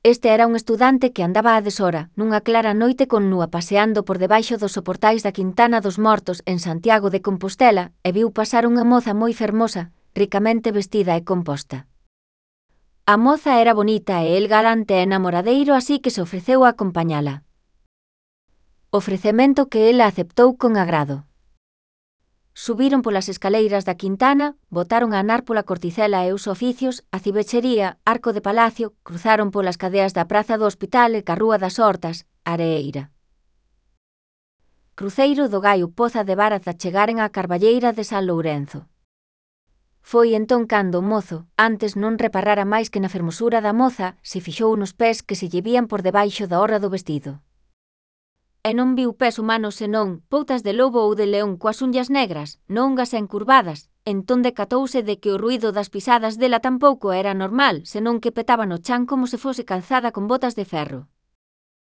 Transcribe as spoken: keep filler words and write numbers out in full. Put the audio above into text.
Este era un estudante que andaba a deshora, nunha clara noite con nua paseando por debaixo dos soportais da Quintana dos Mortos en Santiago de Compostela e viu pasar unha moza moi fermosa, ricamente vestida e composta. A moza era bonita e el galante e namoradeiro, así que se ofreceu a acompañala. Ofrecemento que ela aceptou con agrado. Subiron polas escaleiras da Quintana, botaron a andar pola Corticela e os oficios, a Cibechería, Arco de Palacio, cruzaron polas cadeas da Praza do Hospital e ca Rúa das Hortas, Areeira. Cruceiro do Gaio Poza de Varaz a chegaren á Carballeira de San Lourenzo. Foi entón cando o mozo, antes non reparara máis que na fermosura da moza, se fixou nos pés que se lle vían por debaixo da orra do vestido. E non viu pés humanos senón poutas de lobo ou de león coas unllas negras, longas e encurvadas, entón decatouse de que o ruído das pisadas dela tampouco era normal, senón que petaba no chan como se fose calzada con botas de ferro.